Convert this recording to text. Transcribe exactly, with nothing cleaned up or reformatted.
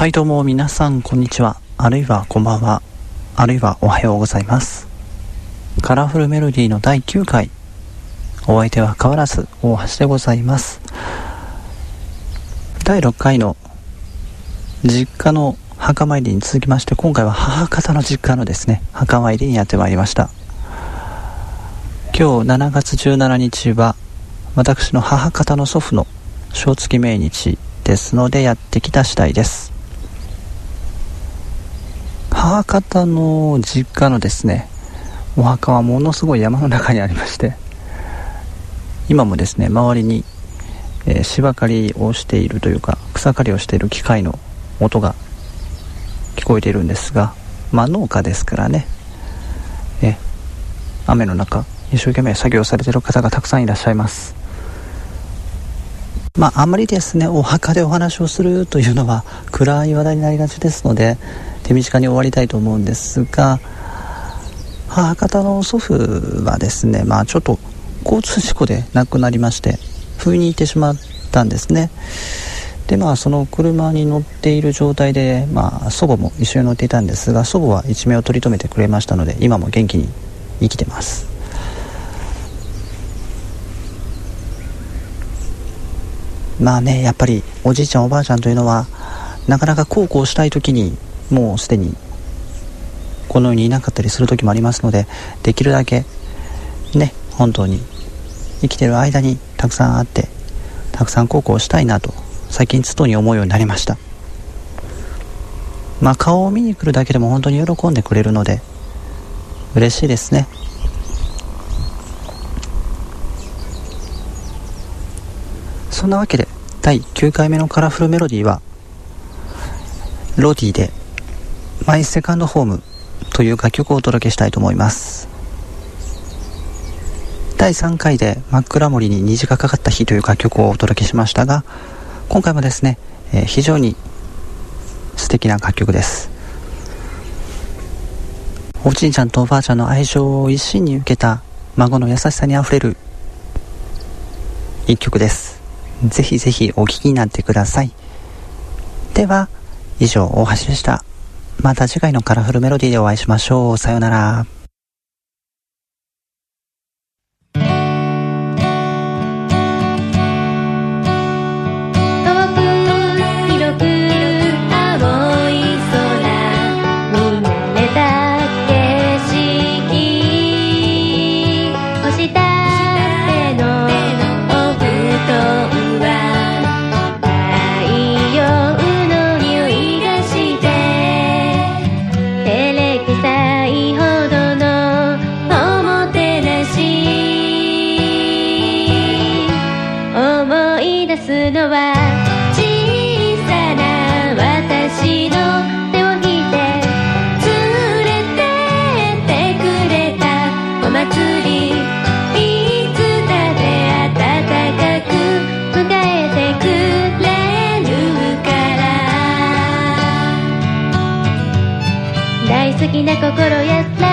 はいどうも皆さんこんにちは、あるいはこんばんは、あるいはおはようございます。カラフルメロディーのだいきゅうかい、お相手は変わらず大橋でございます。だいろっかいの実家の墓参りに続きまして、今回は母方の実家のですね墓参りにやってまいりました。今日しちがつじゅうしちにちは私の母方の祖父の正月命日ですので、やってきた次第です。母方の実家のですねお墓はものすごい山の中にありまして、今もですね周りに、えー、芝刈りをしているというか草刈りをしている機械の音が聞こえているんですが、まあ農家ですからね、え雨の中一生懸命作業されている方がたくさんいらっしゃいます。まああんまりですねお墓でお話をするというのは暗い話題になりがちですので、手短に終わりたいと思うんですが、母方の祖父はですね、まあちょっと交通事故で亡くなりまして、不意に行ってしまったんですね。でまあその車に乗っている状態で、まあ祖母も一緒に乗っていたんですが、祖母は一命を取り留めてくれましたので、今も元気に生きてます。まあね、やっぱりおじいちゃんおばあちゃんというのはなかなか孝行したい時にもうすでにこの世にいなかったりする時もありますので、できるだけね本当に生きてる間にたくさん会ってたくさん孝行したいなと最近つとに思うようになりました。まあ顔を見に来るだけでも本当に喜んでくれるので嬉しいですね。そんなわけでだいきゅうかいめのカラフルメロディーはロディでマイセカンドホームという楽曲をお届けしたいと思います。だいさんかいで真っ暗森に虹がかかった日という楽曲をお届けしましたが、今回もですね、えー、非常に素敵な楽曲です。おじいちゃんとおばあちゃんの愛情を一身に受けた孫の優しさにあふれる一曲です。ぜひぜひお聴きになってください。では以上、大橋でした。また次回のカラフルメロディーでお会いしましょう。さようなら。 のは小さな私の手を引いて連れてってくれたお祭り、いつだって温かく迎えてくれるから大好きな心やら